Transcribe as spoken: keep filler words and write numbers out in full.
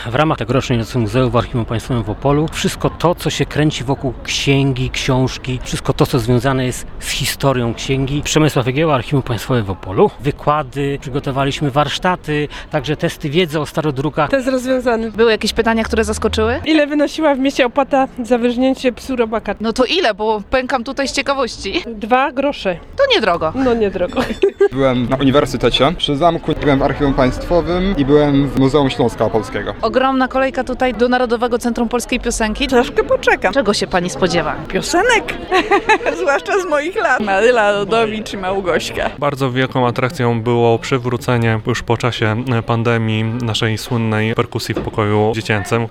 W ramach tegorocznej nocy muzeum w Archiwum Państwowym w Opolu wszystko to, co się kręci wokół księgi, książki, wszystko to, co związane jest z historią księgi. Przemysław Jagieła, Archiwum Państwowe w Opolu. Wykłady, przygotowaliśmy warsztaty, także testy wiedzy o starodrukach. Test rozwiązany. Były jakieś pytania, które zaskoczyły? Ile wynosiła w mieście opłata za wyrżnięcie psu robaka? No to ile, bo pękam tutaj z ciekawości. Dwa grosze. To niedrogo. No niedrogo. Byłem na Uniwersytecie przy zamku, byłem w Archiwum Państwowym i byłem w Muzeum Śląska Opolskiego. Ogromna kolejka tutaj do Narodowego Centrum Polskiej Piosenki. Troszkę poczekam. Czego się pani spodziewa? Piosenek, zwłaszcza z moich lat. Maryla Rodowicz i Małgośka. Bardzo wielką atrakcją było przywrócenie już po czasie pandemii naszej słynnej perkusji w pokoju dziecięcym.